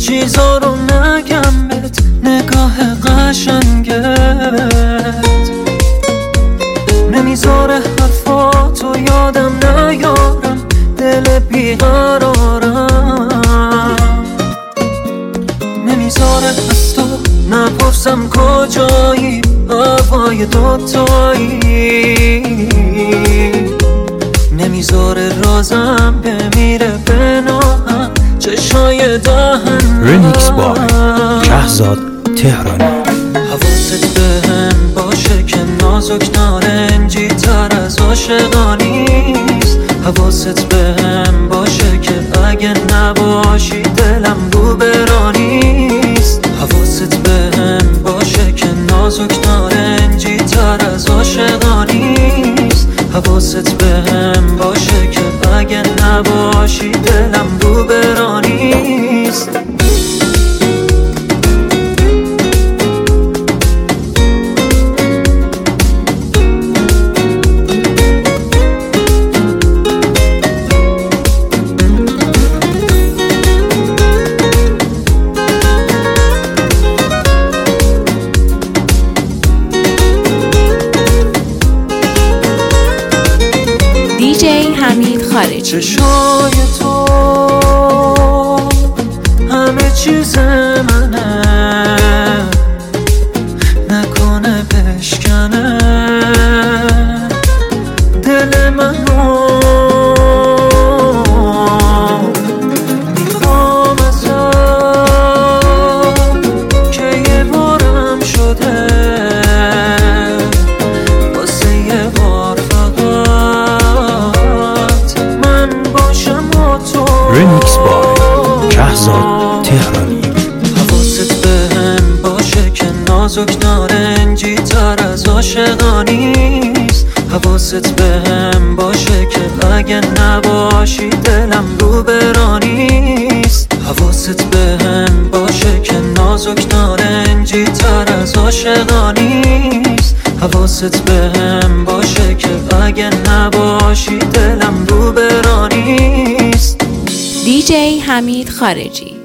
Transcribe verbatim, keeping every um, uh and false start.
چیزا رو نگم بهت، نگاه قشنگت نمیذاره حرفاتو یادم نیارم، دل بیقرارم نمیذاره از تو نپرسم کجایی، هوای دوتایی نمیذاره رازم بمیره بناهم، چشای دهن رمیکس با شهزاد تهرانی. حواست بهم باشه که نازک نارنجی تر از عاشقانیست، حواست بهم باشه که اگه نباشی دلم رو برانیست، حواست بهم باشه که نازک نارنجی تر از عاشقانیست، حواست بهم باشه که اگه نباشی دلم رو برانیست. دیجی حمید خارجی. چشای تو همه چیز منه، نکنه بشکنه دل منو، میخوام ازت که یه بارم شده واسه یه بار فقط من باشم و تو. رمیکس با شهزاد تهرانی. حواست بهم باشه که نازک نارنجی تر از عاشقانیست، حواست بهم باشه که اگه نباشی دلم رو برانیست، حواست بهم باشه که نازک نارنجی تر از عاشقانیست، حواست بهم باشه که اگه نباشی دلم رو برانیست. دیجی حمید خارجی.